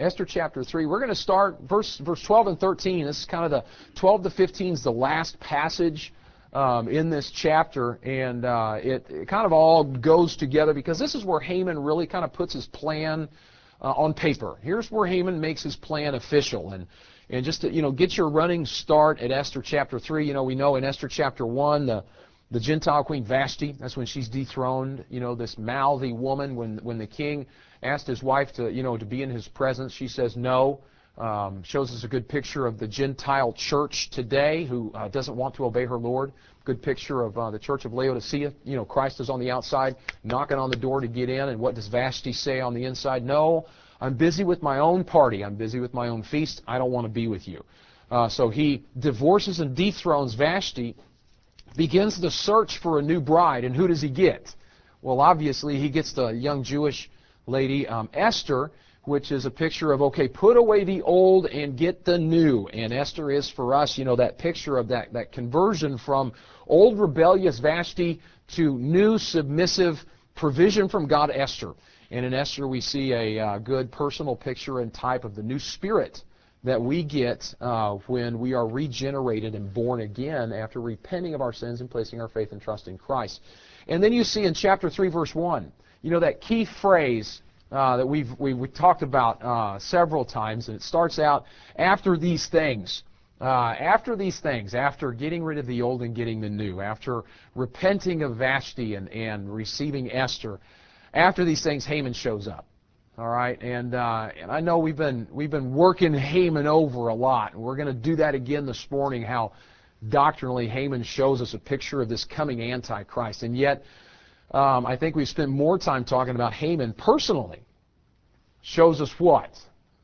Esther chapter 3. We're going to start verse 12 and 13. This is kind of the 12 to 15 is the last passage in this chapter, and it kind of all goes together because this is where Haman really kind of puts his plan on paper. Here's where Haman makes his plan official, and just to get your running start at Esther chapter 3. We know in Esther chapter 1 the Gentile queen Vashti, that's when she's dethroned. This mouthy woman, when the king asked his wife to be in his presence, she says no. Shows us a good picture of the Gentile church today who doesn't want to obey her Lord. Good picture of the church of Laodicea. Christ is on the outside, knocking on the door to get in, and what does Vashti say on the inside? No, I'm busy with my own party. I'm busy with my own feast. I don't want to be with you. So he divorces and dethrones Vashti, begins the search for a new bride, and who does he get? Well, obviously he gets the young Jewish lady, Esther, which is a picture of, okay, put away the old and get the new. And Esther is for us, that picture of that conversion from old rebellious Vashti to new submissive provision from God, Esther. And in Esther we see a good personal picture and type of the new spirit that we get when we are regenerated and born again after repenting of our sins and placing our faith and trust in Christ. And then you see in chapter 3, verse 1, that key phrase that we've talked about several times, and it starts out, after these things. After these things, after getting rid of the old and getting the new, after repenting of Vashti and receiving Esther, after these things, Haman shows up. All right, and I know we've been working Haman over a lot, and we're going to do that again this morning. How doctrinally Haman shows us a picture of this coming Antichrist, and yet I think we've spent more time talking about Haman personally. Shows us what?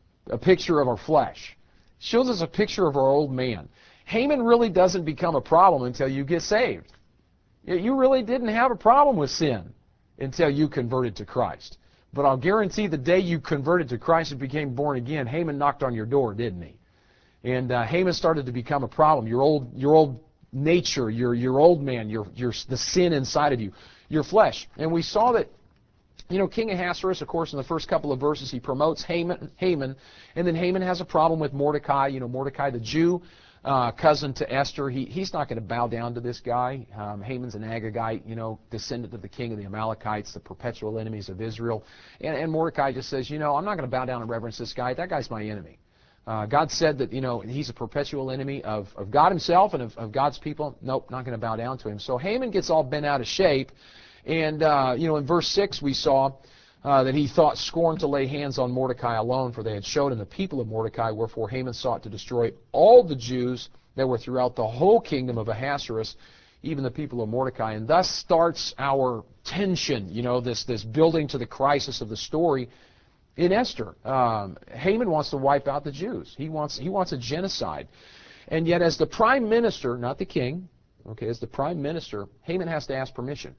A picture of our flesh. Shows us a picture of our old man. Haman really doesn't become a problem until you get saved. You really didn't have a problem with sin until you converted to Christ. But I'll guarantee the day you converted to Christ and became born again, Haman knocked on your door, didn't he? And Haman started to become a problem. Your old nature, your old man, the sin inside of you, your flesh. And we saw that, King Ahasuerus, of course, in the first couple of verses, he promotes Haman, and then Haman has a problem with Mordecai. Mordecai the Jew, cousin to Esther. He's not going to bow down to this guy. Haman's an Agagite, descendant of the king of the Amalekites, the perpetual enemies of Israel. And Mordecai just says, I'm not going to bow down and reverence this guy. That guy's my enemy. God said that, he's a perpetual enemy of God himself and of God's people. Nope, not going to bow down to him. So Haman gets all bent out of shape. And, in verse 6 we saw that he thought scorn to lay hands on Mordecai alone, for they had showed him the people of Mordecai, wherefore Haman sought to destroy all the Jews that were throughout the whole kingdom of Ahasuerus, even the people of Mordecai. And thus starts our tension, this building to the crisis of the story in Esther. Haman wants to wipe out the Jews. He wants a genocide. And yet as the prime minister, not the king, as the prime minister, Haman has to ask permission.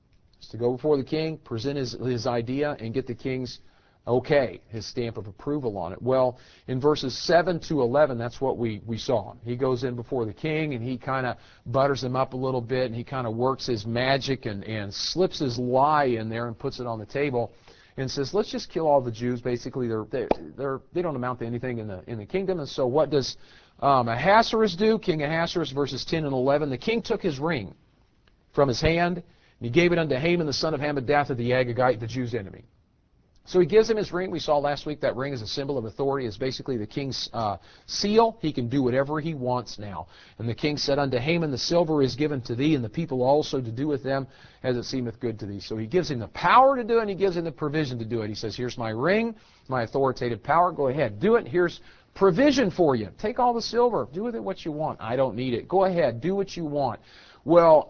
Is to go before the king, present his idea, and get the king's okay, his stamp of approval on it. Well, in verses 7 to 11, that's what we saw. He goes in before the king, and he kind of butters him up a little bit, and he kind of works his magic and slips his lie in there and puts it on the table and says, let's just kill all the Jews. Basically, they don't amount to anything in the kingdom. And so what does Ahasuerus do? King Ahasuerus, verses 10 and 11, the king took his ring from his hand, and he gave it unto Haman, the son of Hammedatha, the Agagite, the Jews' enemy. So he gives him his ring. We saw last week that ring is a symbol of authority. It's basically the king's seal. He can do whatever he wants now. And the king said unto Haman, the silver is given to thee, and the people also to do with them as it seemeth good to thee. So he gives him the power to do it, and he gives him the provision to do it. He says, here's my ring, my authoritative power. Go ahead, do it. Here's provision for you. Take all the silver. Do with it what you want. I don't need it. Go ahead, do what you want. Well,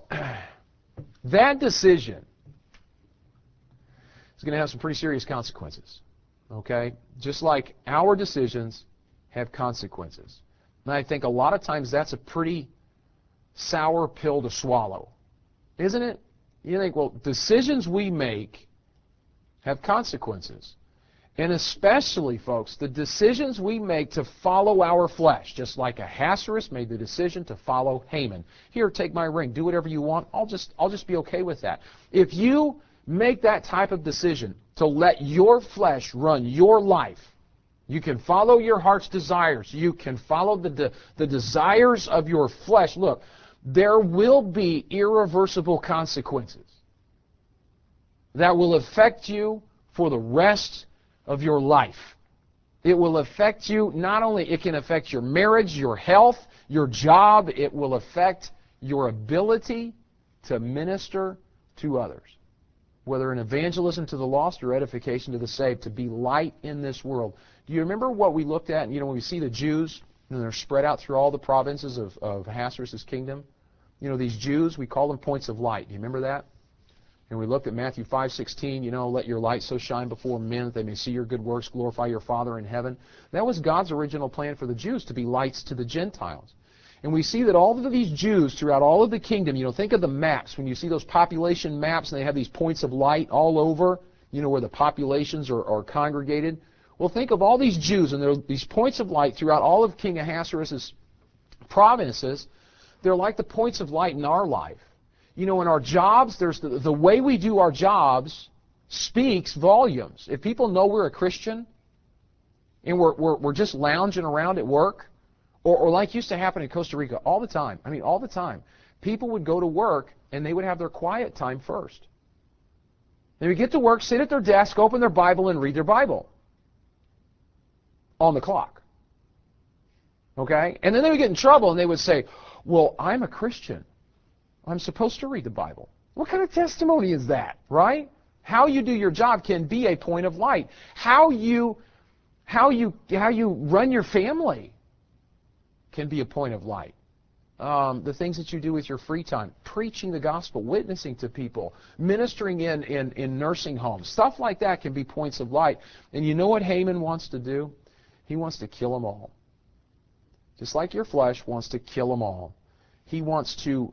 that decision is going to have some pretty serious consequences, okay? Just like our decisions have consequences. And I think a lot of times that's a pretty sour pill to swallow, isn't it? You think, well, decisions we make have consequences. And especially, folks, the decisions we make to follow our flesh, just like Ahasuerus made the decision to follow Haman. Here, take my ring. Do whatever you want. I'll just be okay with that. If you make that type of decision to let your flesh run your life, You can follow your heart's desires. You can follow the desires of your flesh. Look, there will be irreversible consequences that will affect you for the rest of your life. It will affect you, not only it can affect your marriage, your health, your job, it will affect your ability to minister to others. Whether in evangelism to the lost or edification to the saved, to be light in this world. Do you remember what we looked at, when we see the Jews, and they're spread out through all the provinces of Ahasuerus' kingdom? These Jews, we call them points of light. Do you remember that? And we looked at Matthew 5:16, let your light so shine before men that they may see your good works, glorify your Father in heaven. That was God's original plan for the Jews, to be lights to the Gentiles. And we see that all of these Jews throughout all of the kingdom, think of the maps. When you see those population maps and they have these points of light all over, where the populations are congregated. Well, think of all these Jews, and there are these points of light throughout all of King Ahasuerus' provinces. They're like the points of light in our life. In our jobs, there's the way we do our jobs speaks volumes. If people know we're a Christian and we're just lounging around at work, or like used to happen in Costa Rica all the time. All the time. People would go to work and they would have their quiet time first. They would get to work, sit at their desk, open their Bible, and read their Bible on the clock. Okay? And then they would get in trouble and they would say, well, I'm a Christian. I'm supposed to read the Bible. What kind of testimony is that, right? How you do your job can be a point of light. How you run your family can be a point of light. The things that you do with your free time, preaching the gospel, witnessing to people, ministering in nursing homes, stuff like that can be points of light. And you know what Haman wants to do? He wants to kill them all. Just like your flesh wants to kill them all. He wants to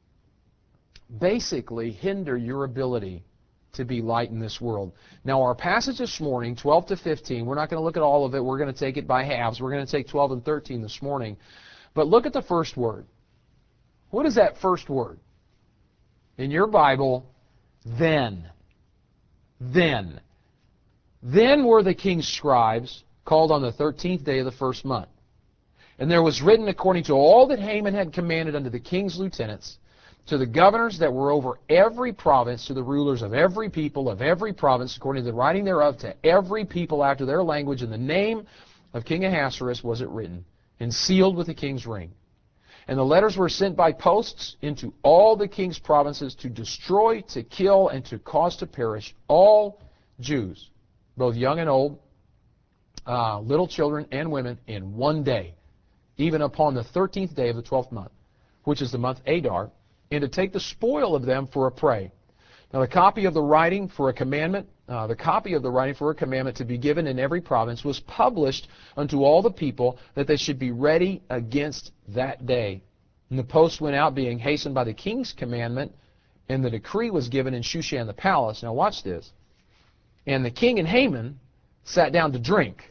basically hinder your ability to be light in this world. Now our passage this morning, 12 to 15, we're not going to look at all of it. We're going to take it by halves. We're going to take 12 and 13 this morning. But look at the first word. What is that first word? In your Bible, then. Then. Then were the king's scribes called on the 13th day of the first month. And there was written according to all that Haman had commanded unto the king's lieutenants, to the governors that were over every province, to the rulers of every people of every province, according to the writing thereof, to every people after their language, in the name of King Ahasuerus was it written, and sealed with the king's ring. And the letters were sent by posts into all the king's provinces to destroy, to kill, and to cause to perish all Jews, both young and old, little children and women, in one day, even upon the 13th day of the 12th month, which is the month Adar, and to take the spoil of them for a prey. Now the copy of the writing for a commandment, to be given in every province was published unto all the people, that they should be ready against that day. And the post went out, being hastened by the king's commandment, and the decree was given in Shushan the palace. Now watch this. And the king and Haman sat down to drink,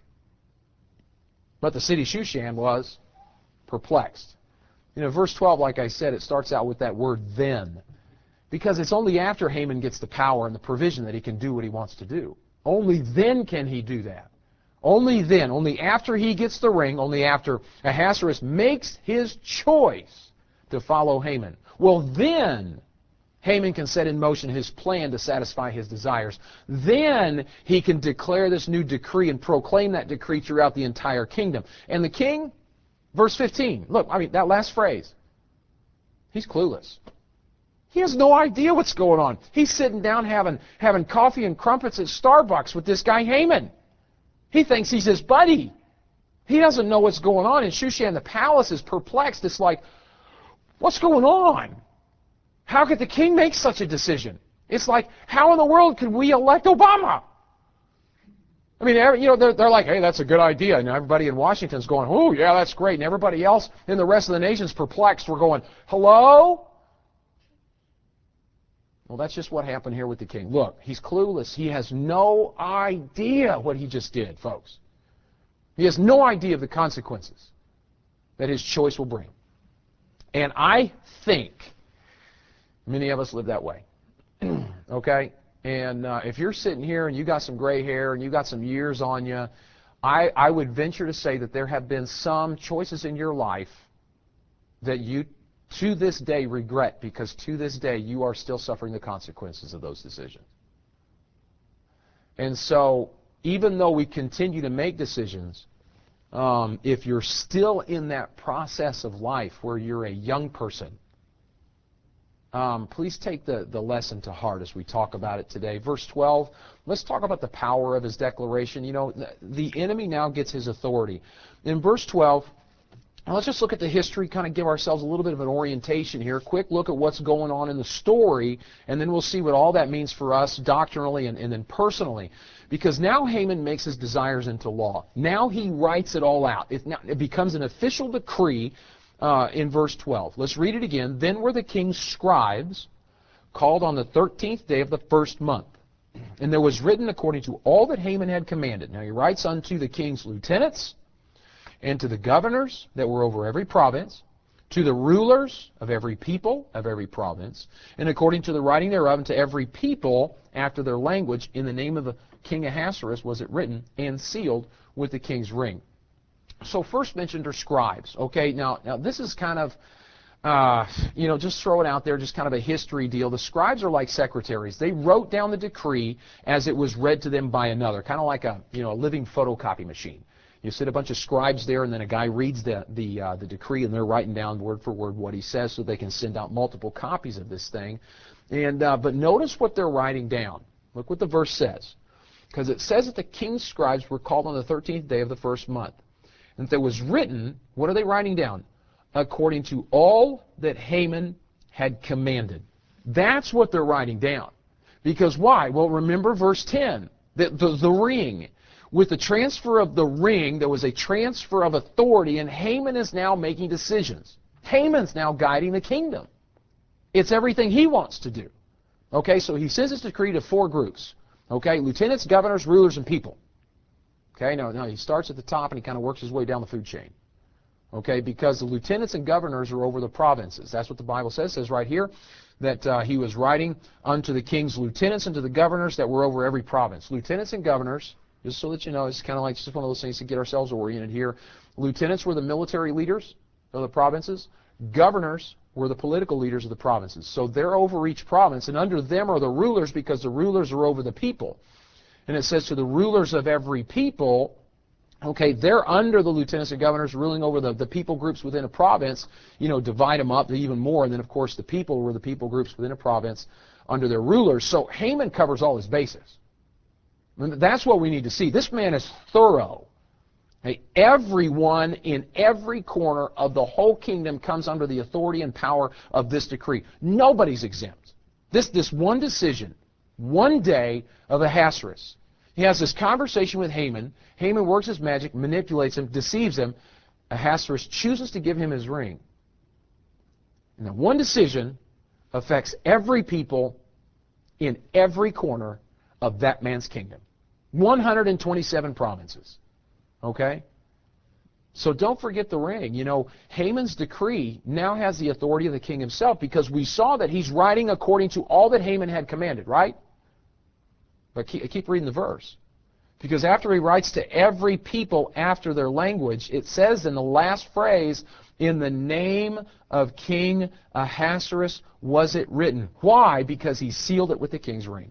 but the city Shushan was perplexed. Verse 12, like I said, it starts out with that word then. Because it's only after Haman gets the power and the provision that he can do what he wants to do. Only then can he do that. Only then, only after he gets the ring, only after Ahasuerus makes his choice to follow Haman. Well, then Haman can set in motion his plan to satisfy his desires. Then he can declare this new decree and proclaim that decree throughout the entire kingdom. And the king, verse 15, look, that last phrase, he's clueless. He has no idea what's going on. He's sitting down having coffee and crumpets at Starbucks with this guy Haman. He thinks he's his buddy. He doesn't know what's going on. And Shushan the palace is perplexed. It's like, what's going on? How could the king make such a decision? It's like, how in the world could we elect Obama? They're like, hey, that's a good idea. And everybody in Washington's going, oh, yeah, that's great. And everybody else in the rest of the nation's perplexed. We're going, hello? Well, that's just what happened here with the king. Look, he's clueless. He has no idea what he just did, folks. He has no idea of the consequences that his choice will bring. And I think many of us live that way. Okay? And if you're sitting here and you got some gray hair and you got some years on you, I would venture to say that there have been some choices in your life that you, to this day, regret, because to this day you are still suffering the consequences of those decisions. And so, even though we continue to make decisions, if you're still in that process of life where you're a young person, please take the lesson to heart as we talk about it today. Verse 12, let's talk about the power of his declaration. You know, the enemy now gets his authority. In verse 12, let's just look at the history, kind of give ourselves a little bit of an orientation here. Quick look at what's going on in the story, and then we'll see what all that means for us doctrinally and then personally. Because now Haman makes his desires into law. Now he writes it all out. It becomes an official decree in verse 12. Let's read it again. Then were the king's scribes called on the 13th day of the first month. And there was written according to all that Haman had commanded. Now he writes unto the king's lieutenants, and to the governors that were over every province, to the rulers of every people of every province, and according to the writing thereof, and to every people after their language, in the name of the king Ahasuerus was it written, and sealed with the king's ring. So first mentioned are scribes. Okay, now this is kind of, just throw it out there, just kind of a history deal. The scribes are like secretaries. They wrote down the decree as it was read to them by another, kind of like a living photocopy machine. You sit a bunch of scribes there, and then a guy reads the decree, and they're writing down word for word what he says, so they can send out multiple copies of this thing. And but notice what they're writing down. Look what the verse says, because it says that the king's scribes were called on the 13th day of the first month. And there was written, what are they writing down? According to all that Haman had commanded. That's what they're writing down. Because why? Well, remember verse 10, the ring. With the transfer of the ring, there was a transfer of authority, and Haman is now making decisions. Haman's now guiding the kingdom. It's everything he wants to do. Okay, so he sends his decree to 4 groups. Okay, lieutenants, governors, rulers, and people. Okay, now he starts at the top and he kind of works his way down the food chain. Okay, because the lieutenants and governors are over the provinces. That's what the Bible says. It says right here that he was writing unto the king's lieutenants and to the governors that were over every province. Lieutenants and governors, just so that you know, it's kind of like just one of those things to get ourselves oriented here. Lieutenants were the military leaders of the provinces. Governors were the political leaders of the provinces. So they're over each province, and under them are the rulers, because the rulers are over the people. And it says to the rulers of every people, okay, they're under the lieutenants and governors, ruling over the people groups within a province, divide them up even more. And then, of course, the people were the people groups within a province under their rulers. So Haman covers all his bases. And that's what we need to see. This man is thorough. Okay, everyone in every corner of the whole kingdom comes under the authority and power of this decree. Nobody's exempt. This one decision, one day of Ahasuerus. He has this conversation with Haman. Haman works his magic, manipulates him, deceives him. Ahasuerus chooses to give him his ring. And that one decision affects every people in every corner of that man's kingdom. 127 provinces. Okay? So don't forget the ring. Haman's decree now has the authority of the king himself, because we saw that he's writing according to all that Haman had commanded, right? But keep reading the verse. Because after he writes to every people after their language, it says in the last phrase, in the name of King Ahasuerus was it written. Why? Because he sealed it with the king's ring.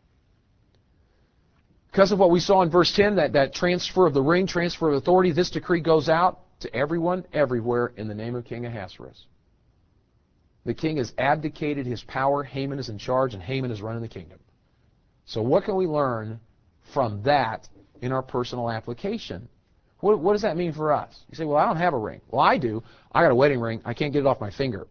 Because of what we saw in verse 10, that transfer of the ring, transfer of authority, this decree goes out to everyone, everywhere, in the name of King Ahasuerus. The king has abdicated his power. Haman is in charge, and Haman is running the kingdom. So what can we learn from that in our personal application? What does that mean for us? You say, well, I don't have a ring. Well, I do. I got a wedding ring. I can't get it off my finger.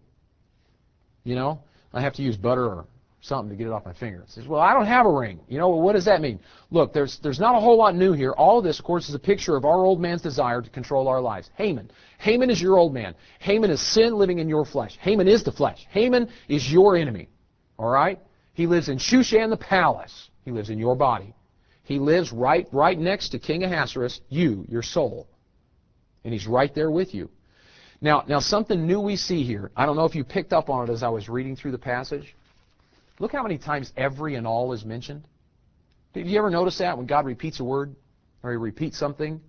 I have to use butter or something to get it off my finger. It says, well, I don't have a ring. Well, what does that mean? Look, there's not a whole lot new here. All of this, of course, is a picture of our old man's desire to control our lives. Haman is your old man. Haman is sin living in your flesh. Haman is the flesh. Haman is your enemy. All right? He lives in Shushan the palace. He lives in your body. He lives right next to King Ahasuerus, your soul. And he's right there with you. Now, something new we see here. I don't know if you picked up on it as I was reading through the passage. Look how many times every and all is mentioned. Did you ever notice that when God repeats a word or he repeats something?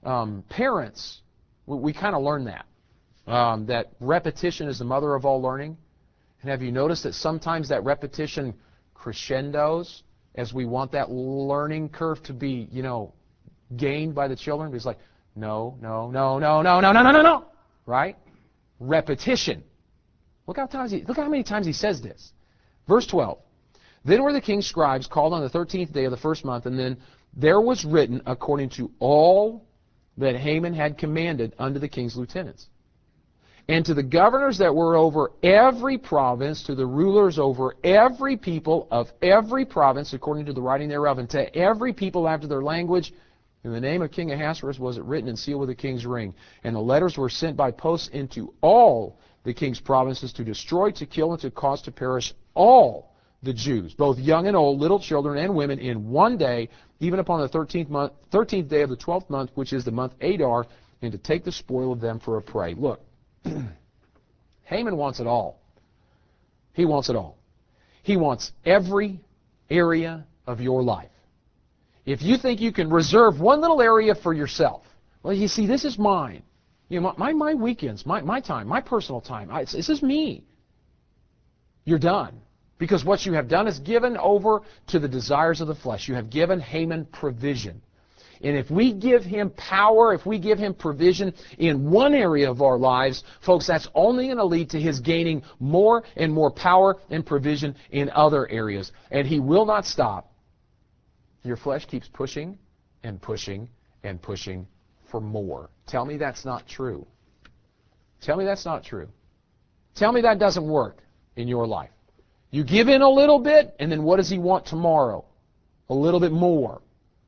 Parents, we kind of learn that. That repetition is the mother of all learning. And have you noticed that sometimes that repetition crescendos as we want that learning curve to be, gained by the children? It's like, no, no, no, no, no, no, no, no, no, no. Right? Repetition. Look how many times he says this. Verse 12. Then were the king's scribes called on the 13th day of the first month, and then there was written according to all that Haman had commanded unto the king's lieutenants. And to the governors that were over every province, to the rulers over every people of every province, according to the writing thereof, and to every people after their language, in the name of King Ahasuerus was it written and sealed with the king's ring. And the letters were sent by post into all the king's provinces to destroy, to kill, and to cause to perish all the Jews, both young and old, little children and women, in one day, even upon the 13th day of the 12th month, which is the month Adar, and to take the spoil of them for a prey. Look, Haman wants it all. He wants it all. He wants every area of your life. If you think you can reserve one little area for yourself, well, you see, this is mine. My weekends, my time, my personal time. This is me. You're done. Because what you have done is given over to the desires of the flesh. You have given Haman provision. And if we give him power, if we give him provision in one area of our lives, folks, that's only going to lead to his gaining more and more power and provision in other areas. And he will not stop. Your flesh keeps pushing and pushing and pushing for more. Tell me that's not true. Tell me that's not true. Tell me that doesn't work in your life. You give in a little bit, and then what does he want tomorrow? A little bit more.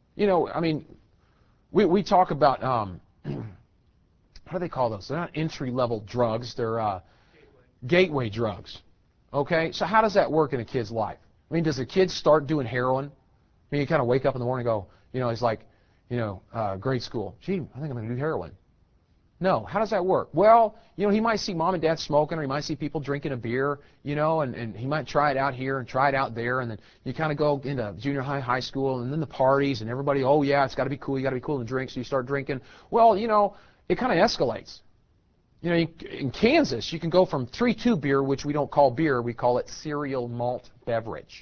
We talk about, what do they call those? They're not entry-level drugs. They're gateway drugs. Okay? So how does that work in a kid's life? Does a kid start doing heroin? You kind of wake up in the morning and go, he's like, grade school. Gee, I think I'm going to do heroin. No. How does that work? Well, he might see mom and dad smoking, or he might see people drinking a beer, and he might try it out here and try it out there, and then you kind of go into junior high, high school, and then the parties, and everybody, oh yeah, it's got to be cool, you got to be cool and drink, so you start drinking. Well, it kind of escalates. In Kansas, you can go from 3-2 beer, which we don't call beer, we call it cereal malt beverage.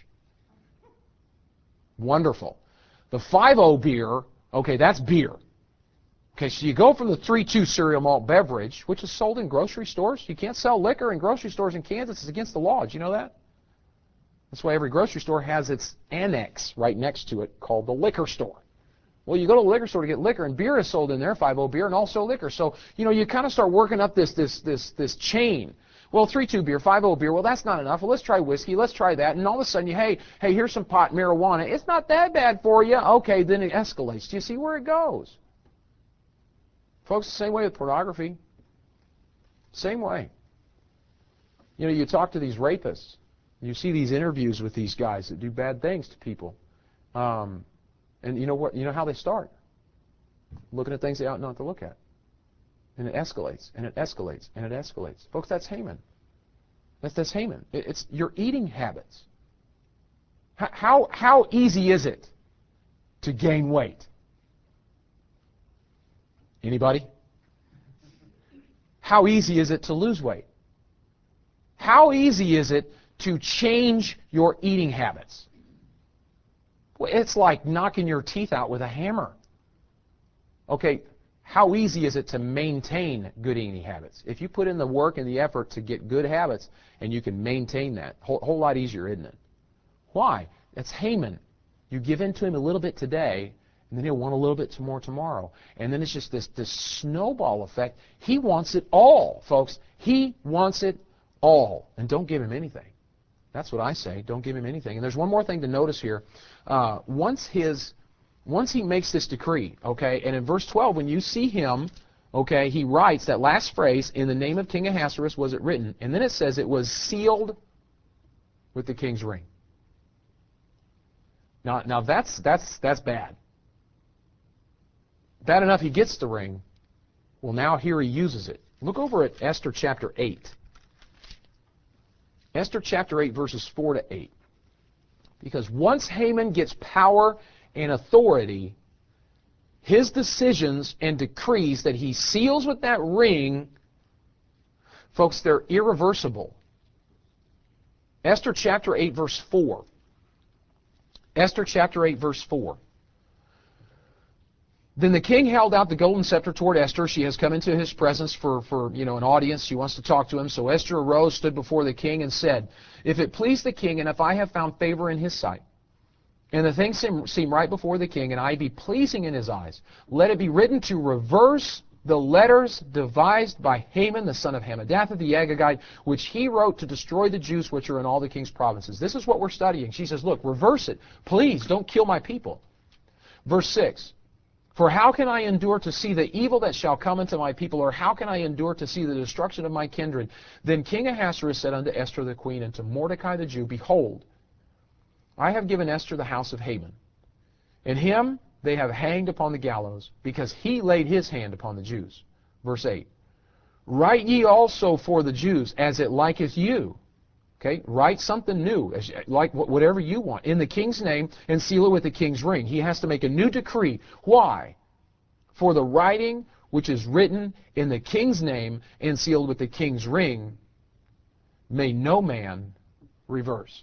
Wonderful. The 5-0 beer, okay, that's beer. Okay, so you go from the 3-2 cereal malt beverage, which is sold in grocery stores. You can't sell liquor in grocery stores in Kansas. It's against the law. Did you know that? That's why every grocery store has its annex right next to it called the liquor store. Well, you go to the liquor store to get liquor, and beer is sold in there, 5-0 beer, and also liquor. So, you kind of start working up this chain. Well, 3-2 beer, 5-0 beer, well, that's not enough. Well, let's try whiskey. Let's try that. And all of a sudden, hey, here's some pot, marijuana. It's not that bad for you. Okay, then it escalates. Do you see where it goes? Folks, the same way with pornography. Same way. You talk to these rapists. You see these interviews with these guys that do bad things to people. And you know what? You know how they start? Looking at things they ought not to look at. And it escalates, and it escalates, and it escalates. Folks, that's Haman. That's Haman. It's your eating habits. How easy is it to gain weight? Anybody? How easy is it to lose weight? How easy is it to change your eating habits? Well, it's like knocking your teeth out with a hammer. Okay, how easy is it to maintain good eating habits? If you put in the work and the effort to get good habits and you can maintain that, whole lot easier, isn't it? Why? That's Haman. You give in to him a little bit today, and then he'll want a little bit more tomorrow. And then it's just this snowball effect. He wants it all, folks. He wants it all. And don't give him anything. That's what I say. Don't give him anything. And there's one more thing to notice here. Once he makes this decree, okay, and in verse 12, when you see him, okay, he writes that last phrase, in the name of King Ahasuerus was it written. And then it says it was sealed with the king's ring. Now that's bad. Bad enough he gets the ring. Well, now here he uses it. Look over at Esther chapter 8. Esther chapter 8, verses 4 to 8. Because once Haman gets power and authority, his decisions and decrees that he seals with that ring, folks, they're irreversible. Esther chapter 8, verse 4. Esther chapter 8, verse 4. Then the king held out the golden scepter toward Esther. She has come into his presence for an audience. She wants to talk to him. So Esther arose, stood before the king, and said, If it please the king, and if I have found favor in his sight, and the things seem right before the king, and I be pleasing in his eyes, let it be written to reverse the letters devised by Haman, the son of Hammedatha the Agagite, which he wrote to destroy the Jews which are in all the king's provinces. This is what we're studying. She says, look, reverse it. Please, don't kill my people. Verse 6. For how can I endure to see the evil that shall come into my people, or how can I endure to see the destruction of my kindred? Then King Ahasuerus said unto Esther the queen and to Mordecai the Jew, Behold, I have given Esther the house of Haman, and him they have hanged upon the gallows, because he laid his hand upon the Jews. Verse 8. Write ye also for the Jews, as it liketh you. Okay, write something new, like whatever you want, in the king's name, and seal it with the king's ring. He has to make a new decree. Why? For the writing which is written in the king's name and sealed with the king's ring may no man reverse.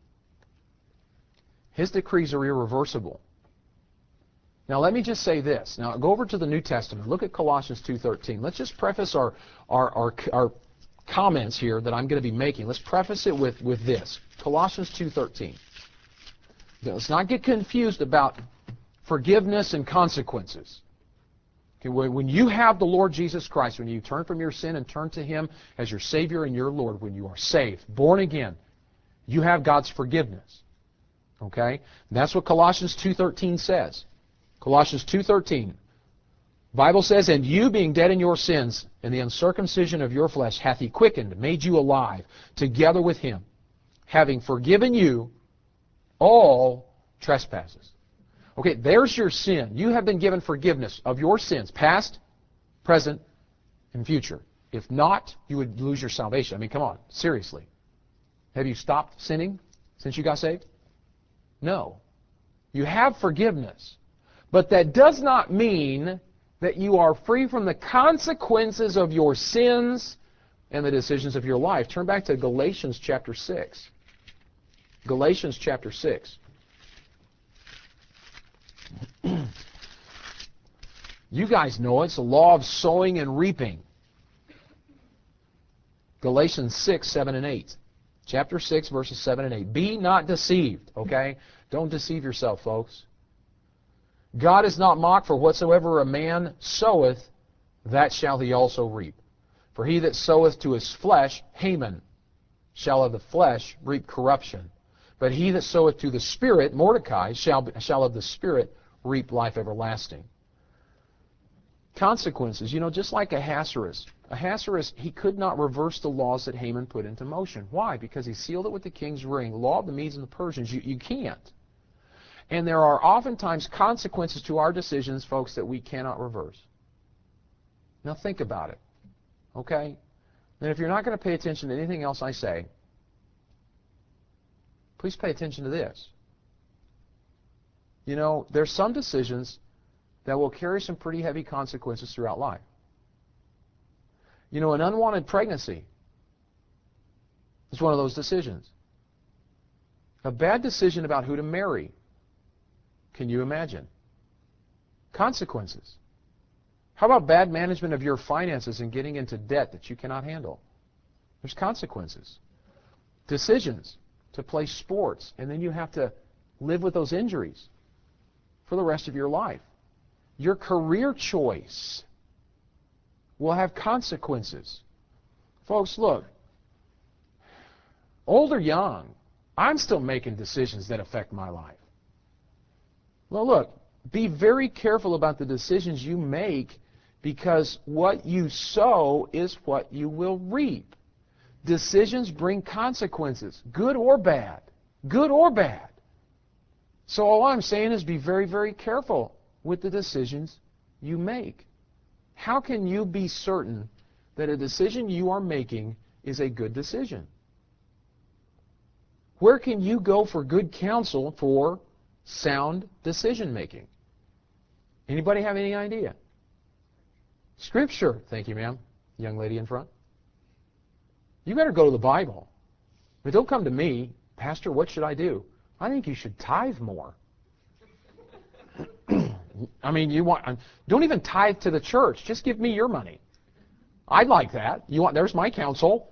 His decrees are irreversible. Now let me just say this. Now go over to the New Testament. Look at Colossians 2:13. Let's just preface our comments here that I'm going to be making. Let's preface it with this. Colossians 2:13. Let's not get confused about forgiveness and consequences. Okay, when you have the Lord Jesus Christ, when you turn from your sin and turn to Him as your Savior and your Lord, when you are saved, born again, you have God's forgiveness. Okay? And that's what Colossians 2:13 says. Colossians 2:13. Bible says, And you being dead in your sins, and the uncircumcision of your flesh, hath He quickened, made you alive, together with Him, having forgiven you all trespasses. Okay, there's your sin. You have been given forgiveness of your sins, past, present, and future. If not, you would lose your salvation. I mean, come on, seriously. Have you stopped sinning since you got saved? No. You have forgiveness. But that does not mean that you are free from the consequences of your sins and the decisions of your life. Turn back to Galatians chapter 6. Galatians chapter 6. You guys know it's the law of sowing and reaping. Galatians 6, 7, and 8. Chapter 6, verses 7 and 8. Be not deceived, okay? Don't deceive yourself, folks. God is not mocked, for whatsoever a man soweth, that shall he also reap. For he that soweth to his flesh, Haman, shall of the flesh reap corruption. But he that soweth to the Spirit, Mordecai, shall of the Spirit reap life everlasting. Consequences, just like Ahasuerus. Ahasuerus, he could not reverse the laws that Haman put into motion. Why? Because he sealed it with the king's ring. Law of the Medes and the Persians, you can't. And there are oftentimes consequences to our decisions, folks, that we cannot reverse. Now think about it, okay? And if you're not going to pay attention to anything else I say, please pay attention to this. There's some decisions that will carry some pretty heavy consequences throughout life. An unwanted pregnancy is one of those decisions. A bad decision about who to marry. Can you imagine? Consequences. How about bad management of your finances and getting into debt that you cannot handle? There's consequences. Decisions to play sports, and then you have to live with those injuries for the rest of your life. Your career choice will have consequences. Folks, look, old or young, I'm still making decisions that affect my life. Well, look, be very careful about the decisions you make, because what you sow is what you will reap. Decisions bring consequences, good or bad. Good or bad. So all I'm saying is be very, very careful with the decisions you make. How can you be certain that a decision you are making is a good decision? Where can you go for good counsel for sound decision making? Anybody have any idea? Scripture. Thank you, ma'am. Young lady in front. You better go to the Bible. But don't come to me, Pastor, what should I do? I think you should tithe more. I mean, don't even tithe to the church. Just give me your money. I'd like that. There's my counsel.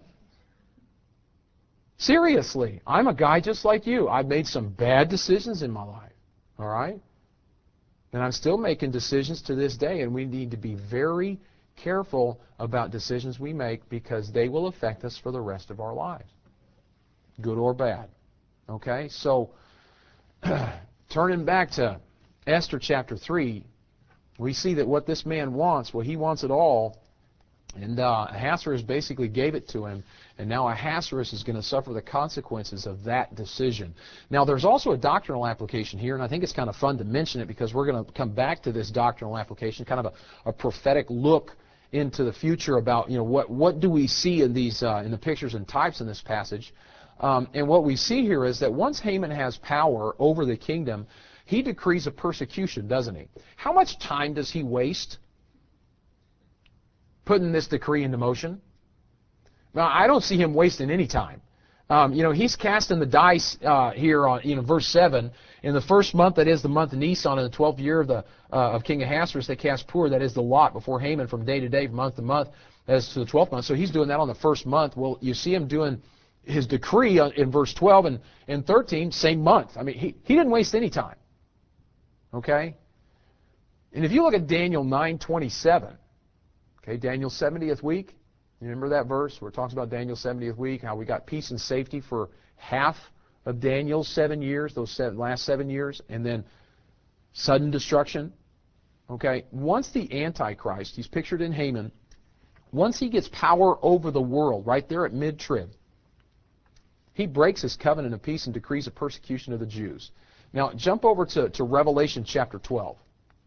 Seriously, I'm a guy just like you. I've made some bad decisions in my life. All right? And I'm still making decisions to this day, and we need to be very careful about decisions we make because they will affect us for the rest of our lives, good or bad. Okay? So, turning back to Esther chapter 3, we see that what this man wants, well, he wants it all, and Ahasuerus basically gave it to him, and now Ahasuerus is going to suffer the consequences of that decision. Now, there's also a doctrinal application here, and I think it's kind of fun to mention it because we're going to come back to this doctrinal application, kind of a prophetic look into the future about, what do we see in these in the pictures and types in this passage. And what we see here is that once Haman has power over the kingdom, he decrees a persecution, doesn't he? How much time does he waste putting this decree into motion? Now, I don't see him wasting any time. He's casting the dice here on verse 7. In the first month, that is the month of Nisan, in the 12th year of King Ahasuerus, they cast Pur, that is the lot, before Haman from day to day, from month to month, as to the 12th month. So he's doing that on the first month. Well, you see him doing his decree in verse 12 and 13, same month. I mean, he didn't waste any time. Okay? And if you look at Daniel 9:27, okay, Daniel's 70th week, you remember that verse where it talks about Daniel's 70th week, how we got peace and safety for half of Daniel's 7 years, those last 7 years, and then sudden destruction. Okay, once the Antichrist, he's pictured in Haman, once he gets power over the world, right there at mid-trib, he breaks his covenant of peace and decrees a persecution of the Jews. Now, jump over to Revelation chapter 12.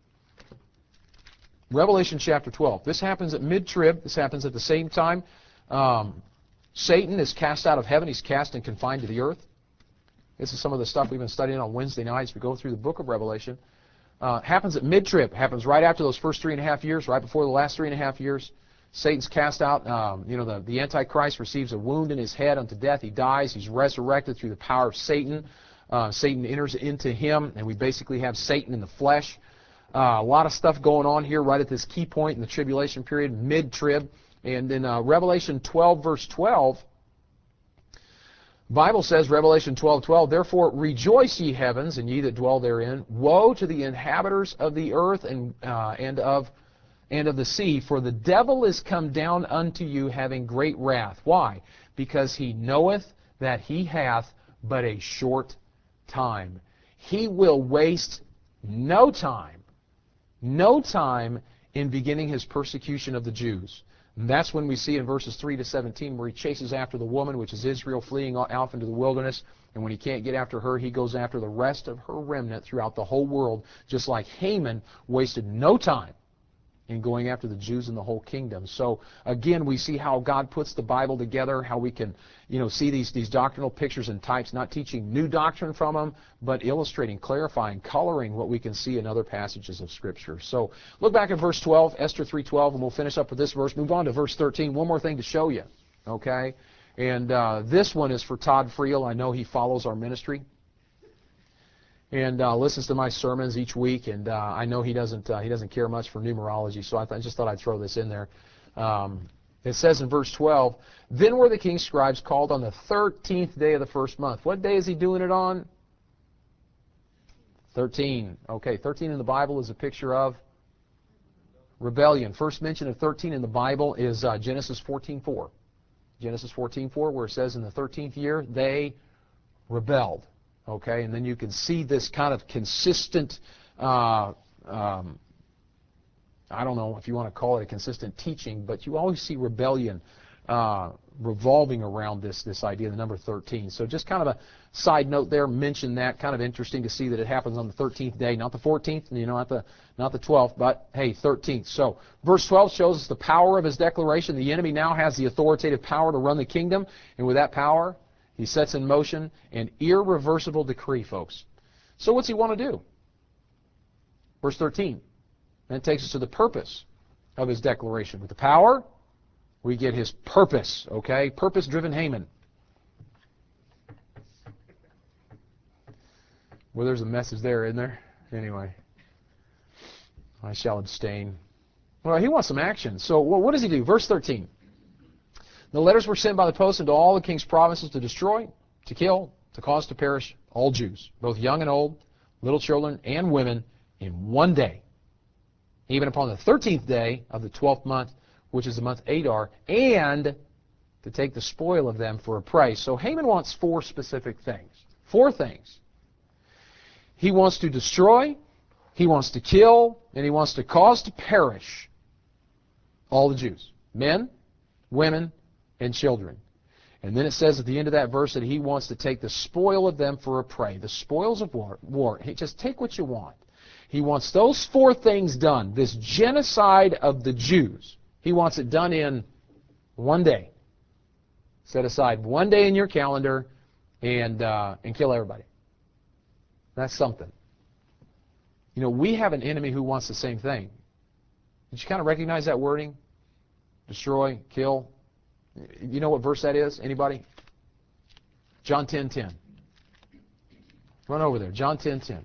Revelation chapter 12. This happens at mid-trib. This happens at the same time. Satan is cast out of heaven. He's cast and confined to the earth. This is some of the stuff we've been studying on Wednesday nights. We go through the book of Revelation. Happens at mid-trib. Happens right after those first 3.5 years, right before the last 3.5 years. Satan's cast out. The Antichrist receives a wound in his head unto death. He dies. He's resurrected through the power of Satan. Satan enters into him, and we basically have Satan in the flesh. A lot of stuff going on here right at this key point in the tribulation period, mid-trib. And in Revelation 12, verse 12, the Bible says, Revelation 12:12, therefore rejoice, ye heavens, and ye that dwell therein. Woe to the inhabitants of the earth and of the sea, for the devil is come down unto you, having great wrath. Why? Because he knoweth that he hath but a short time. He will waste no time in beginning his persecution of the Jews. And that's when we see in verses 3 to 17 where he chases after the woman, which is Israel, fleeing off into the wilderness. And when he can't get after her, he goes after the rest of her remnant throughout the whole world, just like Haman wasted no time in going after the Jews and the whole kingdom. So again, we see how God puts the Bible together, how we can, see these doctrinal pictures and types, not teaching new doctrine from them, but illustrating, clarifying, coloring what we can see in other passages of Scripture. So look back at verse 12, Esther 3:12, and we'll finish up with this verse. Move on to verse 13. One more thing to show you, okay? And this one is for Todd Friel. I know he follows our ministry and listens to my sermons each week, and I know he doesn't care much for numerology, so I just thought I'd throw this in there. It says in verse 12, then were the king's scribes called on the 13th day of the first month. What day is he doing it on? 13. Okay, 13 in the Bible is a picture of rebellion. First mention of 13 in the Bible is Genesis 14:4. Genesis 14:4, where it says in the 13th year they rebelled. Okay, and then you can see this kind of consistent, I don't know if you want to call it a consistent teaching, but you always see rebellion revolving around this idea, the number 13. So just kind of a side note there, mention that. Kind of interesting to see that it happens on the 13th day, not the 14th, not the 12th, but hey, 13th. So verse 12 shows us the power of his declaration. The enemy now has the authoritative power to run the kingdom, and with that power, he sets in motion an irreversible decree, folks. So what's he want to do? Verse 13. That takes us to the purpose of his declaration. With the power, we get his purpose, okay? Purpose-driven Haman. Well, there's a message there, isn't there? Anyway, I shall abstain. Well, he wants some action. So what does he do? Verse 13. The letters were sent by the post into all the king's provinces to destroy, to kill, to cause to perish all Jews, both young and old, little children and women, in one day, even upon the 13th day of the 12th month, which is the month Adar, and to take the spoil of them for a price. So Haman wants four specific things. Four things. He wants to destroy, he wants to kill, and he wants to cause to perish all the Jews, men, women, and children. And then it says at the end of that verse that he wants to take the spoil of them for a prey. The spoils of war. Just take what you want. He wants those four things done. This genocide of the Jews. He wants it done in one day. Set aside one day in your calendar and kill everybody. That's something. You know, we have an enemy who wants the same thing. Did you kind of recognize that wording? Destroy, kill. You know what verse that is? Anybody? John 10:10. Run over there. John 10:10.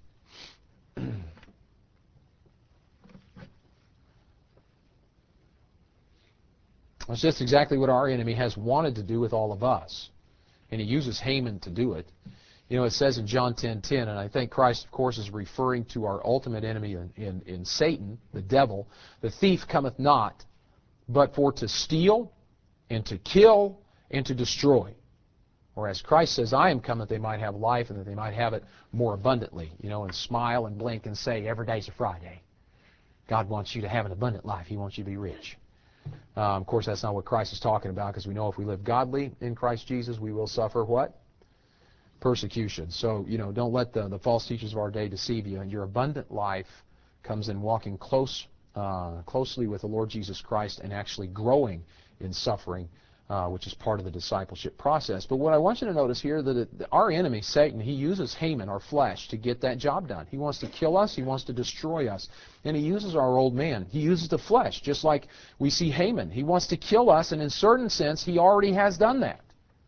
That's just exactly what our enemy has wanted to do with all of us. And he uses Haman to do it. You know, it says in John 10:10, and I think Christ, of course, is referring to our ultimate enemy in Satan, the devil. The thief cometh not, but for to steal, and to kill, and to destroy. Whereas Christ says, I am come that they might have life, and that they might have it more abundantly. You know, and smile and blink and say, every day's a Friday. God wants you to have an abundant life. He wants you to be rich. Of course, that's not what Christ is talking about, because we know if we live godly in Christ Jesus, we will suffer what? Persecution. So, you know, don't let the false teachers of our day deceive you. And your abundant life comes in walking closely with the Lord Jesus Christ and actually growing in suffering, which is part of the discipleship process. But what I want you to notice here, that our enemy, Satan, he uses Haman, our flesh, to get that job done. He wants to kill us. He wants to destroy us. And he uses our old man. He uses the flesh, just like we see Haman. He wants to kill us, and in a certain sense, he already has done that.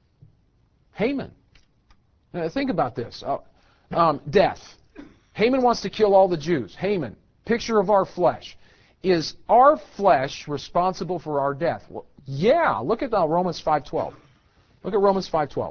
Haman. Now, think about this. Death. Haman wants to kill all the Jews. Haman, picture of our flesh. Is our flesh responsible for our death? Well, yeah. Look at Romans 5:12. Look at Romans 5:12.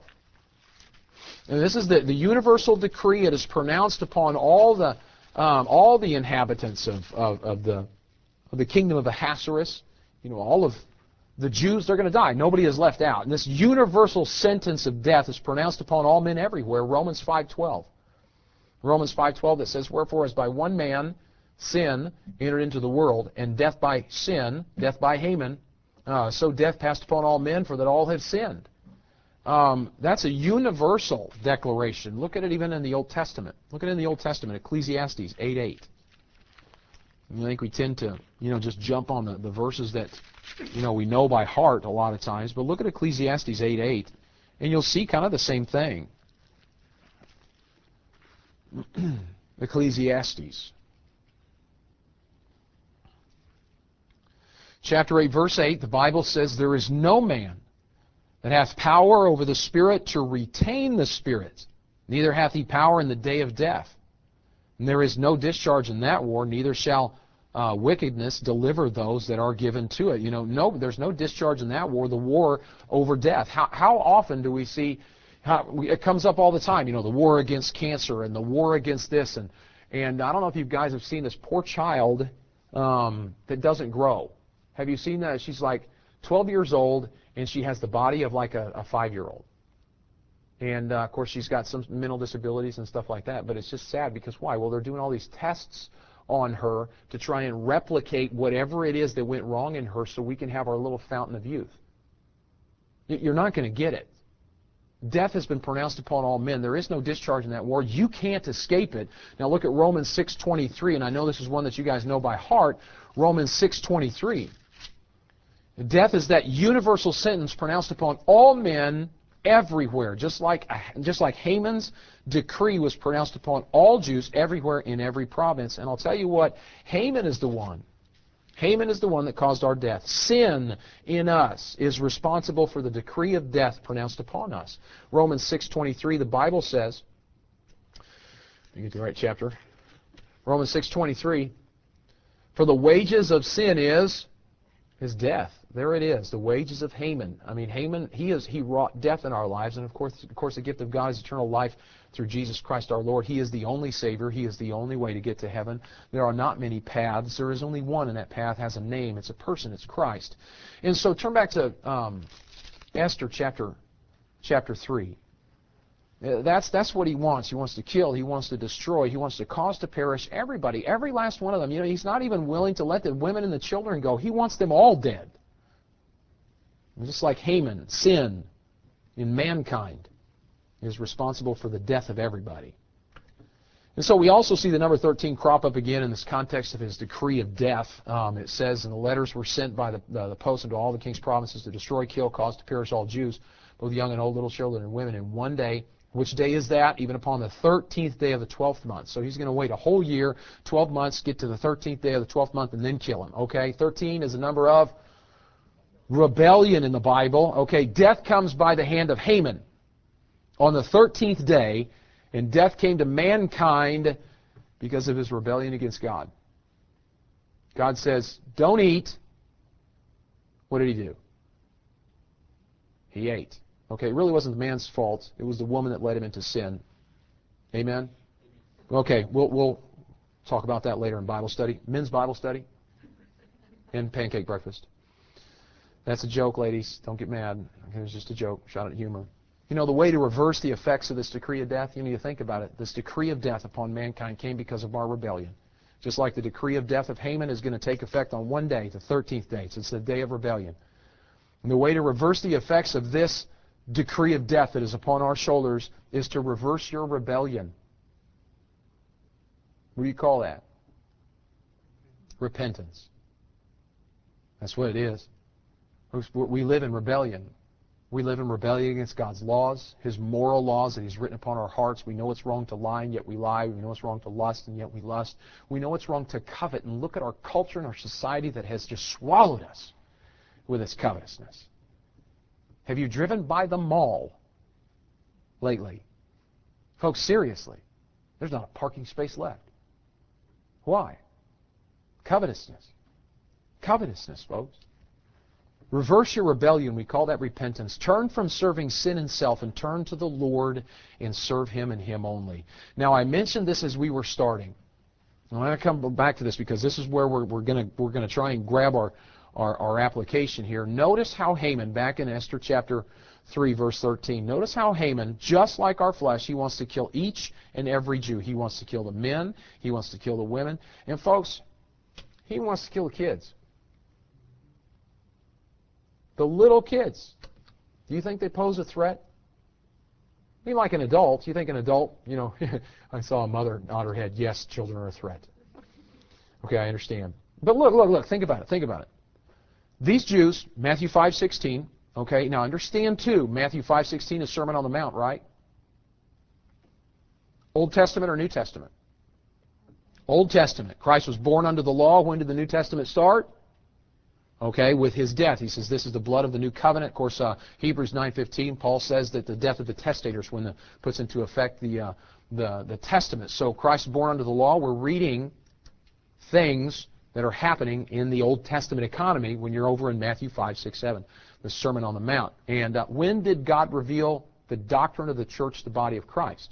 And this is the universal decree. It is pronounced upon all the inhabitants of the kingdom of Ahasuerus. You know, all of the Jews, they're going to die. Nobody is left out. And this universal sentence of death is pronounced upon all men everywhere. Romans 5:12. Romans 5:12 that says, wherefore as by one man sin entered into the world, and death by sin, death by Haman, so death passed upon all men, for that all have sinned. That's a universal declaration. Look at it even in the Old Testament. Look at it in the Old Testament, Ecclesiastes 8:8. I think we tend to, you know, just jump on the verses that, you know, we know by heart a lot of times. But look at Ecclesiastes 8:8, and you'll see kind of the same thing. Ecclesiastes. Chapter 8, verse 8, the Bible says, there is no man that hath power over the Spirit to retain the Spirit, neither hath he power in the day of death. And there is no discharge in that war, neither shall wickedness deliver those that are given to it. You know, there's no discharge in that war, the war over death. How often do we see, it comes up all the time, you know, the war against cancer and the war against this. And I don't know if you guys have seen this poor child that doesn't grow. Have you seen that? She's like 12 years old, and she has the body of like a 5-year-old. And, of course, she's got some mental disabilities and stuff like that. But it's just sad because why? Well, they're doing all these tests on her to try and replicate whatever it is that went wrong in her so we can have our little fountain of youth. You're not going to get it. Death has been pronounced upon all men. There is no discharge in that war. You can't escape it. Now look at Romans 6:23, and I know this is one that you guys know by heart. Romans 6:23. Death is that universal sentence pronounced upon all men everywhere, just like Haman's decree was pronounced upon all Jews everywhere in every province. And I'll tell you what, Haman is the one that caused our death. Sin in us is responsible for the decree of death pronounced upon us. Romans 6:23, the Bible says, you get the right chapter, Romans 6:23, for the wages of sin is death. There it is, the wages of Haman. I mean, Haman, he wrought death in our lives, and of course the gift of God is eternal life through Jesus Christ our Lord. He is the only Savior. He is the only way to get to heaven. There are not many paths. There is only one, and that path has a name. It's a person. It's Christ. And so turn back to Esther chapter 3. That's what he wants. He wants to kill. He wants to destroy. He wants to cause to perish everybody, every last one of them. You know, he's not even willing to let the women and the children go. He wants them all dead. Just like Haman, sin in mankind is responsible for the death of everybody. And so we also see the number 13 crop up again in this context of his decree of death. It says, and the letters were sent by the post into all the king's provinces to destroy, kill, cause to perish all Jews, both young and old, little children and women, in one day. Which day is that? Even upon the 13th day of the 12th month. So he's going to wait a whole year, 12 months, get to the 13th day of the 12th month, and then kill him. Okay, 13 is a number of rebellion in the Bible. Okay, death comes by the hand of Haman on the 13th day, and death came to mankind because of his rebellion against God. God says, don't eat. What did he do? He ate. Okay, it really wasn't the man's fault. It was the woman that led him into sin. Amen? Okay, we'll talk about that later in Bible study. Men's Bible study and pancake breakfast. That's a joke, ladies. Don't get mad. It was just a joke, shot at humor. You know, the way to reverse the effects of this decree of death, you need to think about it. This decree of death upon mankind came because of our rebellion. Just like the decree of death of Haman is going to take effect on one day, the 13th day. So it's the day of rebellion. And the way to reverse the effects of this decree of death that is upon our shoulders is to reverse your rebellion. What do you call that? Repentance. That's what it is. We live in rebellion. We live in rebellion against God's laws, His moral laws that He's written upon our hearts. We know it's wrong to lie, and yet we lie. We know it's wrong to lust, and yet we lust. We know it's wrong to covet, and look at our culture and our society that has just swallowed us with its covetousness. Have you driven by the mall lately? Folks, seriously, there's not a parking space left. Why? Covetousness. Covetousness, folks. Reverse your rebellion. We call that repentance. Turn from serving sin and self and turn to the Lord and serve Him and Him only. Now, I mentioned this as we were starting. I'm going to come back to this because this is where we're going to try and grab our application here. Notice how Haman, back in Esther chapter 3, verse 13, notice how Haman, just like our flesh, he wants to kill each and every Jew. He wants to kill the men. He wants to kill the women. And folks, he wants to kill the kids. The little kids. Do you think they pose a threat? I mean, like an adult. You think an adult, you know, I saw a mother nod her head, yes, children are a threat. Okay, I understand. But look, think about it. These Jews, Matthew 5:16, okay, now understand too, Matthew 5:16 is Sermon on the Mount, right? Old Testament or New Testament? Old Testament. Christ was born under the law. When did the New Testament start? Okay, with His death. He says this is the blood of the new covenant. Of course, Hebrews 9:15, Paul says that the death of the testators puts into effect the testament. So Christ is born under the law. We're reading things that are happening in the Old Testament economy when you're over in Matthew 5, 6, 7, the Sermon on the Mount. And when did God reveal the doctrine of the church, the body of Christ?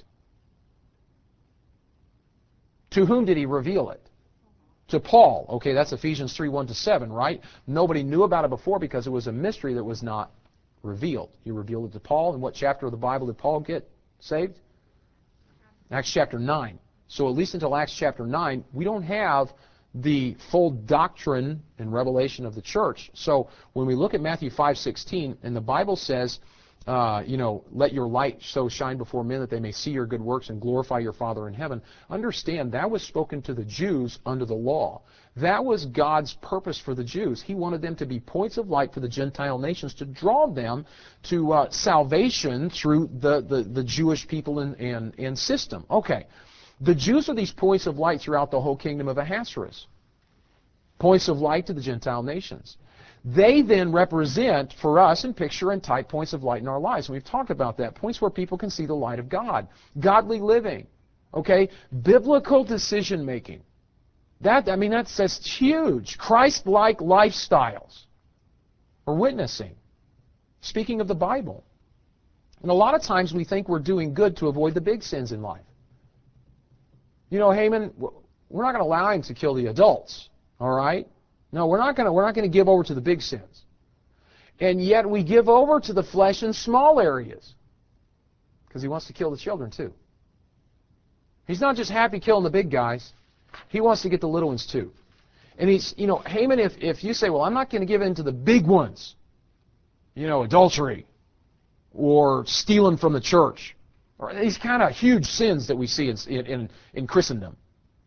To whom did He reveal it? To Paul. Okay, that's Ephesians 3, 1-7, right? Nobody knew about it before because it was a mystery that was not revealed. He revealed it to Paul. In what chapter of the Bible did Paul get saved? Acts chapter 9. So at least until Acts chapter 9, we don't have the full doctrine and revelation of the church. So when we look at Matthew 5:16, and the Bible says let your light so shine before men that they may see your good works and glorify your Father in heaven. Understand, that was spoken to the Jews under the law. That was God's purpose for the Jews. He wanted them to be points of light for the Gentile nations, to draw them to salvation through the Jewish people and system. Okay, the Jews are these points of light throughout the whole kingdom of Ahasuerus. Points of light to the Gentile nations. They then represent for us and picture and type points of light in our lives. And we've talked about that. Points where people can see the light of God. Godly living. Okay? Biblical decision making. That's huge. Christ-like lifestyles. Or witnessing. Speaking of the Bible. And a lot of times we think we're doing good to avoid the big sins in life. Haman, we're not going to allow him to kill the adults. All right? No, we're not going to give over to the big sins. And yet we give over to the flesh in small areas. Because he wants to kill the children too. He's not just happy killing the big guys. He wants to get the little ones too. And Haman, if you say, well, I'm not going to give in to the big ones, adultery or stealing from the church, or these kind of huge sins that we see in Christendom.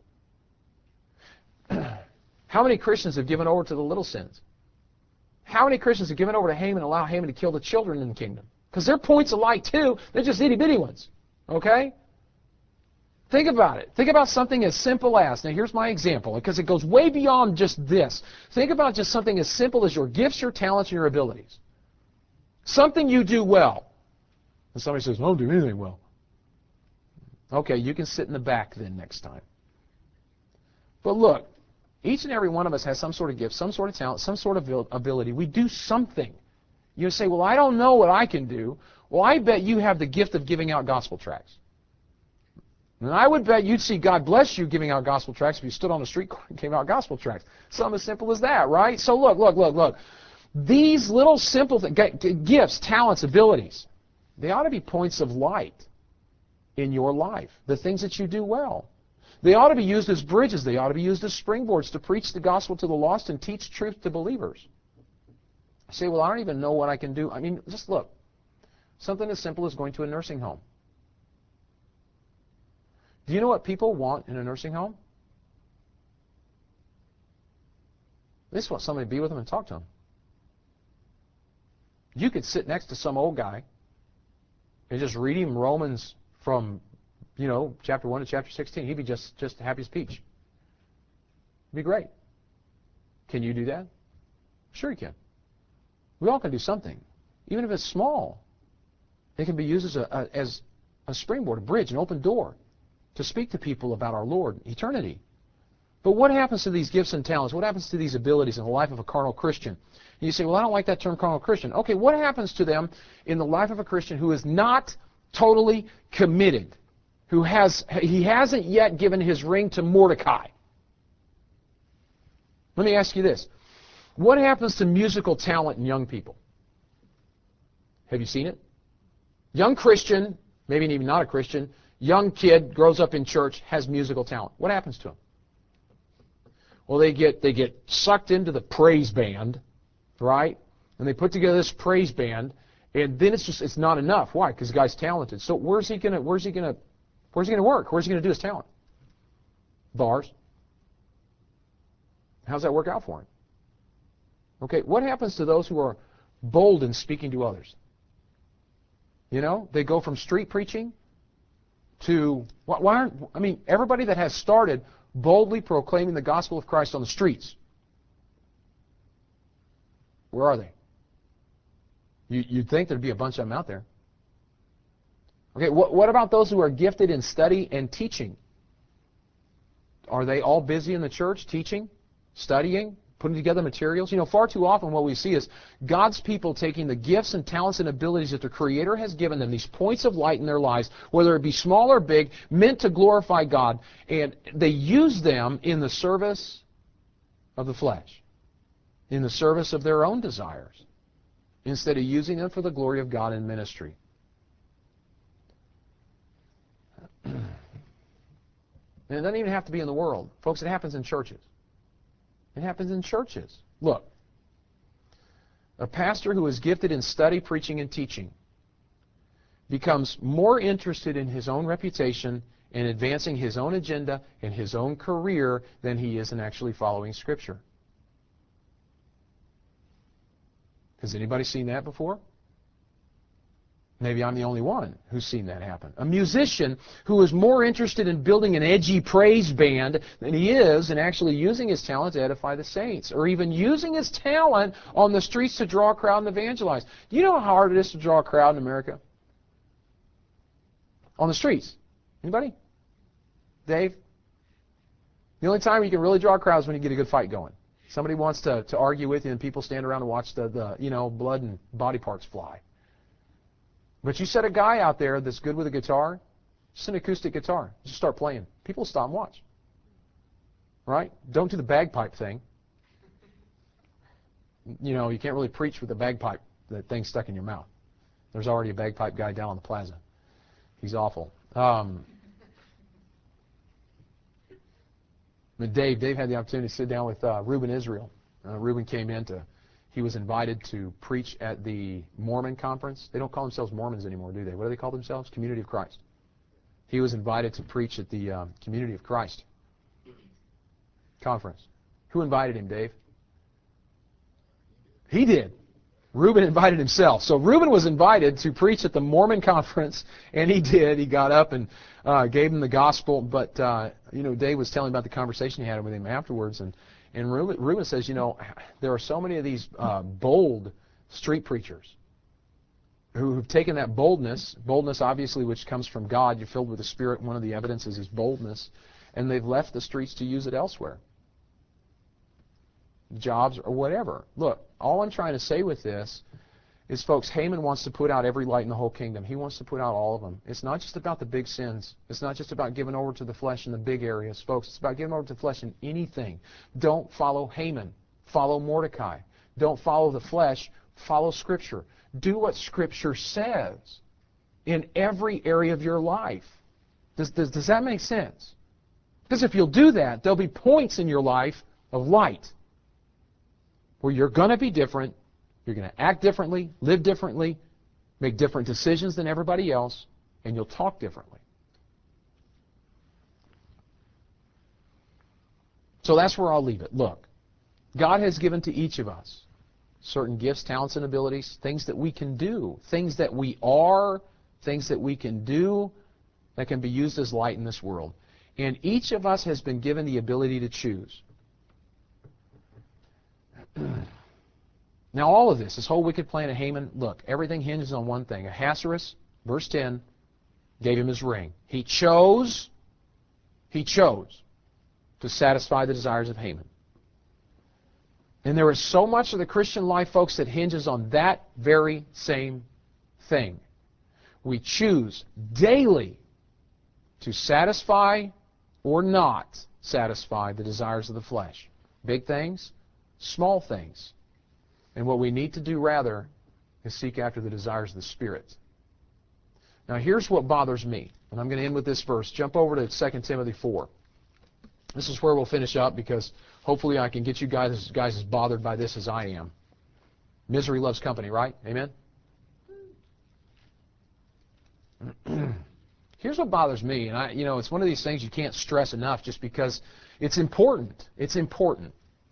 How many Christians have given over to the little sins? How many Christians have given over to Haman and allowed Haman to kill the children in the kingdom? Because they're points of light too. They're just itty-bitty ones. Okay? Think about it. Think about something as simple as, now here's my example, because it goes way beyond just this. Think about just something as simple as your gifts, your talents, and your abilities. Something you do well. And somebody says, well, I don't do anything well. Okay, you can sit in the back then next time. But look, each and every one of us has some sort of gift, some sort of talent, some sort of ability. We do something. You say, well, I don't know what I can do. Well, I bet you have the gift of giving out gospel tracts. And I would bet you'd see God bless you giving out gospel tracts if you stood on the street corner and gave out gospel tracts. Something as simple as that, right? So look. These little simple gifts, talents, abilities, they ought to be points of light in your life. The things that you do well. They ought to be used as bridges. They ought to be used as springboards to preach the gospel to the lost and teach truth to believers. You say, well, I don't even know what I can do. Just look. Something as simple as going to a nursing home. Do you know what people want in a nursing home? They just want somebody to be with them and talk to them. You could sit next to some old guy and just read him Romans from chapter 1 to chapter 16, he'd be just happy as peach. It'd be great. Can you do that? Sure you can. We all can do something. Even if it's small. It can be used as a springboard, a bridge, an open door to speak to people about our Lord, eternity. But what happens to these gifts and talents? What happens to these abilities in the life of a carnal Christian? And you say, well, I don't like that term carnal Christian. Okay, what happens to them in the life of a Christian who is not totally committed? He hasn't yet given his ring to Mordecai. Let me ask you this. What happens to musical talent in young people? Have you seen it? Young Christian, maybe even not a Christian, young kid grows up in church, has musical talent. What happens to him? Well, they get sucked into the praise band, right? And they put together this praise band, and then it's not enough. Why? Because the guy's talented. So where's he gonna work? Where's he going to do his talent? Bars. How's that work out for him? Okay, what happens to those who are bold in speaking to others? They go from street preaching to, everybody that has started boldly proclaiming the gospel of Christ on the streets, where are they? You'd think there'd be a bunch of them out there. Okay, what about those who are gifted in study and teaching? Are they all busy in the church teaching, studying, putting together materials? Far too often what we see is God's people taking the gifts and talents and abilities that the Creator has given them, these points of light in their lives, whether it be small or big, meant to glorify God, and they use them in the service of the flesh, in the service of their own desires, instead of using them for the glory of God in ministry. And it doesn't even have to be in the world. Folks, it happens in churches. It happens in churches. Look, a pastor who is gifted in study, preaching, and teaching becomes more interested in his own reputation and advancing his own agenda and his own career than he is in actually following Scripture. Has anybody seen that before? Maybe I'm the only one who's seen that happen. A musician who is more interested in building an edgy praise band than he is in actually using his talent to edify the saints, or even using his talent on the streets to draw a crowd and evangelize. Do you know how hard it is to draw a crowd in America? On the streets. Anybody? Dave? The only time you can really draw a crowd is when you get a good fight going. Somebody wants to argue with you and people stand around and watch the blood and body parts fly. But you set a guy out there that's good with a guitar, just an acoustic guitar, just start playing. People stop and watch. Right? Don't do the bagpipe thing. You know, you can't really preach with a bagpipe, that thing stuck in your mouth. There's already a bagpipe guy down on the plaza. He's awful. But Dave had the opportunity to sit down with Reuben Israel. Reuben came in he was invited to preach at the Mormon conference. They don't call themselves Mormons anymore, do they? What do they call themselves? Community of Christ. He was invited to preach at the Community of Christ conference. Who invited him, Dave? He did. Reuben invited himself. So Reuben was invited to preach at the Mormon conference, and he did. He got up and gave him the gospel. But Dave was telling about the conversation he had with him afterwards, and Reuben says, there are so many of these bold street preachers who've taken that boldness obviously which comes from God. You're filled with the Spirit. One of the evidences is boldness, and they've left the streets to use it elsewhere. Jobs or whatever. Look, all I'm trying to say with this is, folks, Haman wants to put out every light in the whole kingdom. He wants to put out all of them. It's not just about the big sins. It's not just about giving over to the flesh in the big areas, folks. It's about giving over to the flesh in anything. Don't follow Haman. Follow Mordecai. Don't follow the flesh. Follow Scripture. Do what Scripture says in every area of your life. Does that make sense? Because if you'll do that, there'll be points in your life of light where you're going to be different. You're going to act differently, live differently, make different decisions than everybody else, and you'll talk differently. So that's where I'll leave it. Look, God has given to each of us certain gifts, talents, and abilities, things that we can do, things that we are, things that we can do that can be used as light in this world. And each of us has been given the ability to choose. Now all of this whole wicked plan of Haman, look, everything hinges on one thing. Ahasuerus, verse 10, gave him his ring. He chose to satisfy the desires of Haman. And there is so much of the Christian life, folks, that hinges on that very same thing. We choose daily to satisfy or not satisfy the desires of the flesh. Big things, small things. And what we need to do, rather, is seek after the desires of the Spirit. Now, here's what bothers me. And I'm going to end with this verse. Jump over to 2 Timothy 4. This is where we'll finish up, because hopefully I can get you guys as bothered by this as I am. Misery loves company, right? Amen? Here's what bothers me. And it's one of these things you can't stress enough, just because it's important. It's important.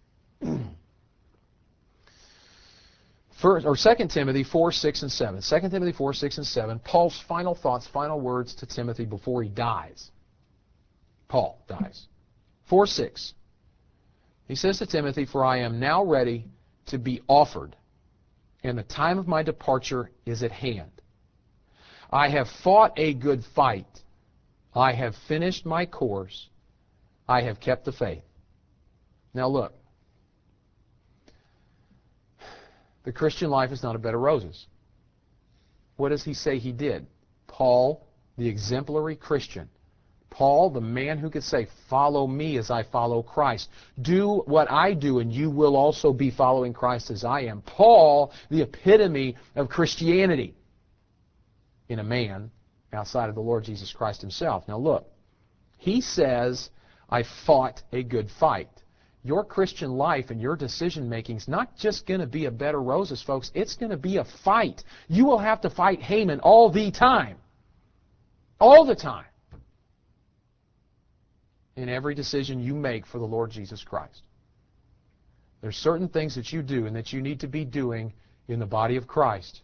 2 Timothy 4, 6, and 7. 2 Timothy 4, 6, and 7, Paul's final thoughts, final words to Timothy before he dies. Paul dies. 4, 6. He says to Timothy, "For I am now ready to be offered, and the time of my departure is at hand. I have fought a good fight. I have finished my course. I have kept the faith." Now look. The Christian life is not a bed of roses. What does he say he did? Paul, the exemplary Christian. Paul, the man who could say, "Follow me as I follow Christ. Do what I do, and you will also be following Christ as I am." Paul, the epitome of Christianity in a man outside of the Lord Jesus Christ himself. Now look, he says, "I fought a good fight." your Christian life and your decision making is not just going to be a bed of roses, folks. It's going to be a fight. You will have to fight Haman all the time. All the time. In every decision you make for the Lord Jesus Christ. There's certain things that you do and that you need to be doing in the body of Christ.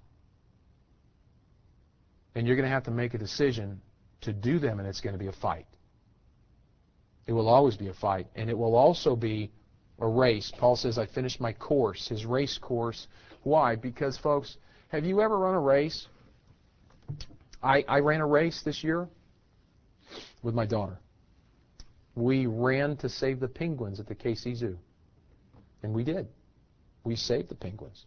And you're going to have to make a decision to do them, and it's going to be a fight. It will always be a fight, and it will also be a race. Paul says, I finished my course, his race course. Why? Because, folks, have you ever run a race? I ran a race this year with my daughter. We ran to save the penguins at the KC Zoo. And we did. We saved the penguins.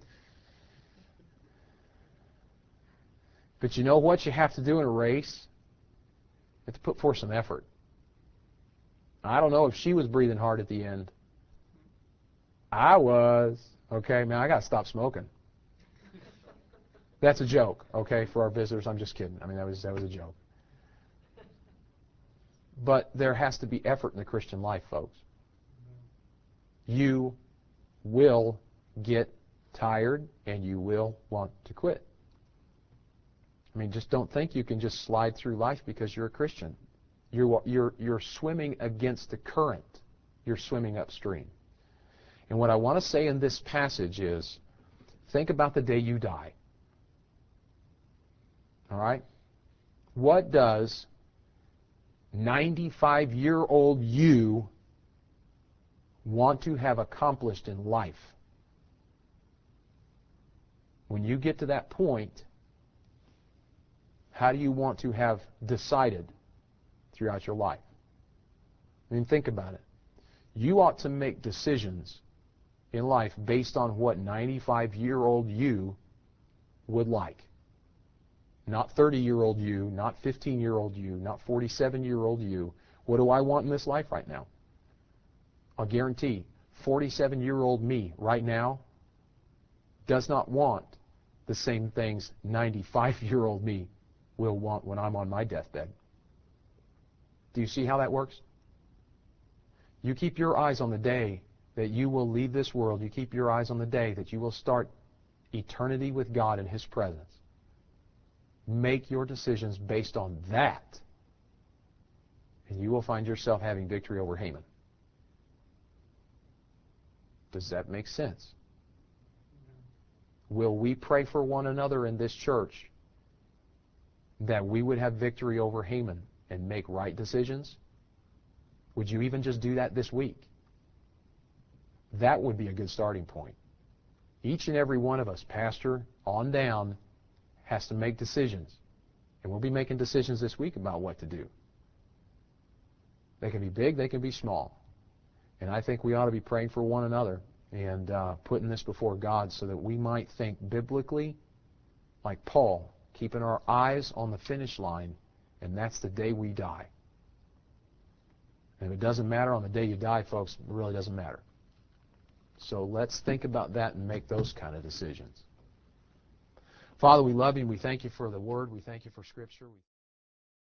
But you know what you have to do in a race? You have to put forth some effort. I don't know if she was breathing hard at the end. I was. Okay, man, I got to stop smoking. That's a joke, okay, for our visitors. I'm just kidding. I mean, that was a joke. But there has to be effort in the Christian life, folks. You will get tired and you will want to quit. I mean, just don't think you can just slide through life because you're a Christian. You're swimming against the current. You're swimming upstream. And what I want to say in this passage is, think about the day you die. All right? What does 95-year-old you want to have accomplished in life? When you get to that point, how do you want to have decided throughout your life? I mean, think about it. You ought to make decisions in life based on what 95-year-old you would like. Not 30-year-old you, not 15-year-old you, not 47-year-old you. What do I want in this life right now? I'll guarantee 47-year-old me right now does not want the same things 95-year-old me will want when I'm on my deathbed. Do you see how that works? You keep your eyes on the day that you will leave this world. You keep your eyes on the day that you will start eternity with God in His presence. Make your decisions based on that, and you will find yourself having victory over Haman. Does that make sense? Will we pray for one another in this church that we would have victory over Haman and make right decisions? Would you even just do that this week? That would be a good starting point. Each and every one of us, pastor on down, has to make decisions. And we'll be making decisions this week about what to do. They can be big, they can be small. And I think we ought to be praying for one another and putting this before God so that we might think biblically like Paul, keeping our eyes on the finish line, and that's the day we die. And if it doesn't matter on the day you die, folks, it really doesn't matter. So let's think about that and make those kind of decisions. Father, we love you and we thank you for the Word. We thank you for Scripture.